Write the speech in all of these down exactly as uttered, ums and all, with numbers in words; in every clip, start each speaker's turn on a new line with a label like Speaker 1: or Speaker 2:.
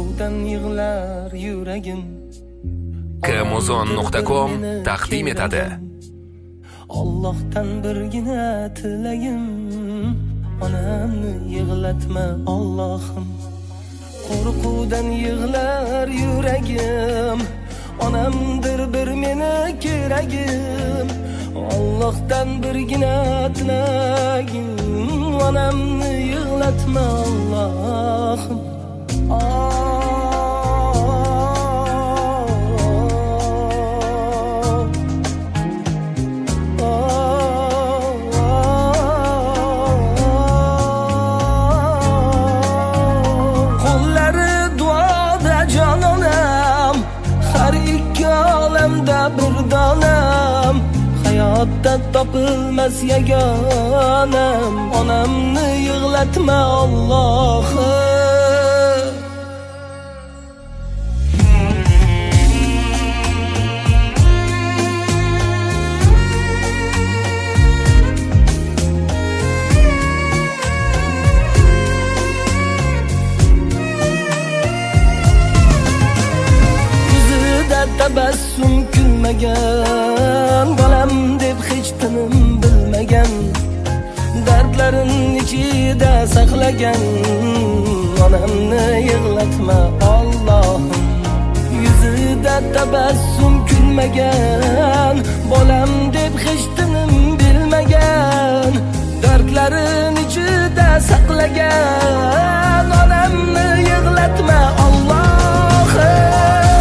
Speaker 1: Qo'rquvdan yig'lar yuragim.
Speaker 2: Kmozon nuqta com taqdim etadi.
Speaker 1: Allohdan birgina tilagim, onamni yig'latma Allohim. Qo'rquvdan yig'lar yuragim, onamdir bir meni keragim. Allohdan birgina tilagim, onamni yig'latma Allohim. Bir donam hayotda topilmas yagonam, onamni yig'latma Allohim. Yuzida tabassum kulmagan, bolam deb hech tinim bilmagan, dardlarin ichida saqlagan, onamni yig'latma Allohim. Yuzida tabassum kulmagan, bolam deb hech tinim bilmagan, dardlarin ichida saqlagan, onamni yig'latma Allohim.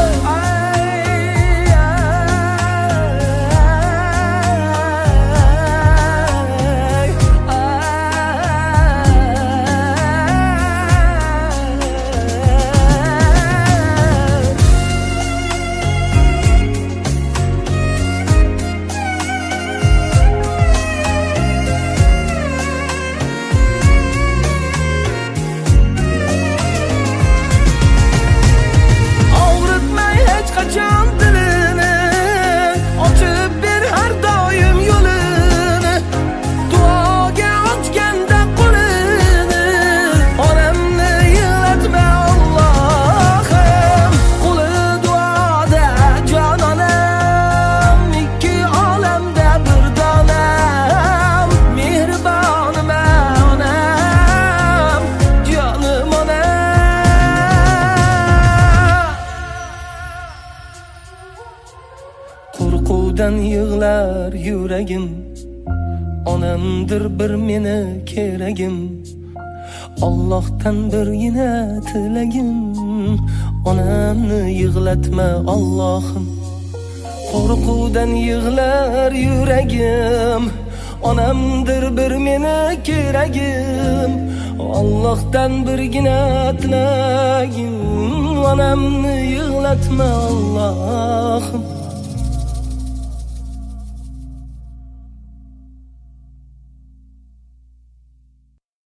Speaker 1: Qo'rquvdan yig'lar yuragim, onamdir bir meni keragim. Allohdan birgina tilagim, onamni yig'latma Allohim. Qo'rquvdan yig'lar yuragim, onamdir bir meni keragim. Allohdan birgina tilagim, onamni yig'latma Allohim.